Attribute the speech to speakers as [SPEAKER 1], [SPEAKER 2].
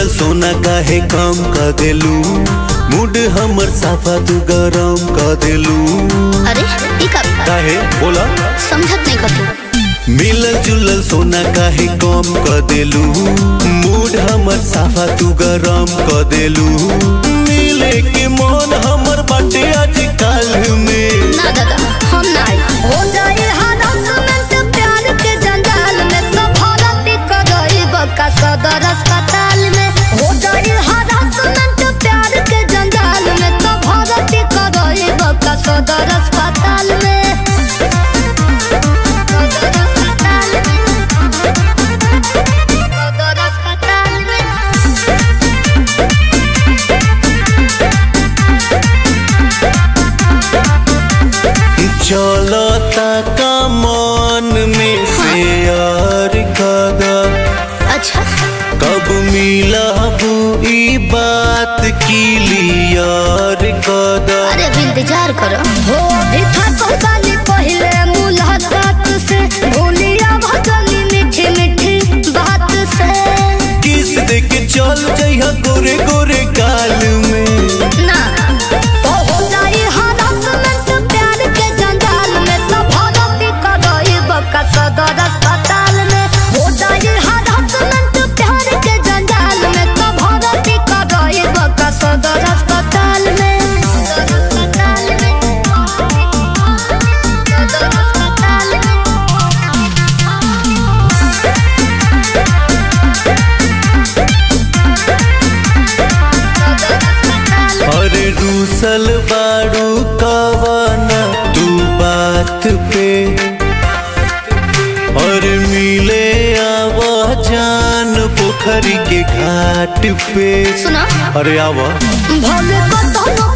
[SPEAKER 1] जुलल सोना काहे कम कर देलू, मूड हमर साफा तू गरम कर देलू।
[SPEAKER 2] अरे
[SPEAKER 1] काहे बोला
[SPEAKER 2] समझत नहीं कतू।
[SPEAKER 1] मिलल जुलल सोना काहे कम कर देलू, मूड हमर साफा तू गरम कर देलू। मिले के मन हमर बाटे आज काल में।
[SPEAKER 2] ना दादा हम ना आई। हो जाए हरासमेंट प्यार के जंजाल में, तो भर्ती करई बका सदर अस्पताल में। हो जाए हरासमेंट प्यार के जंजाल में, तो भर्ती करई बका सदर अस्पताल में।
[SPEAKER 1] चलता का मन में शेयर कदम।
[SPEAKER 2] अच्छा
[SPEAKER 1] कब मिला ई बात क्लियर कदम।
[SPEAKER 2] अरे अब इंतजार करो। हो भी था बाली पहले मुलाकात से, भूलिया भजनी मीठी मीठी बात से।
[SPEAKER 1] किस दे के चल जइहा गोरे गोरे गाल में।
[SPEAKER 2] ना तो हो जाई हरासमेंट प्यार के जंजाल में, तो भर्ती करई बका सदर अस्पताल में। हो जाई हरासमेंट प्यार के जंजाल में, तो भर्ती करई बका सदर अस्पताल में।
[SPEAKER 1] अरे रूसल बाड़ू कवना तू बात पे, और मिले आवा जान पोखरी के घाट पे।
[SPEAKER 2] सुना
[SPEAKER 1] अरे आवा
[SPEAKER 2] भले कतनो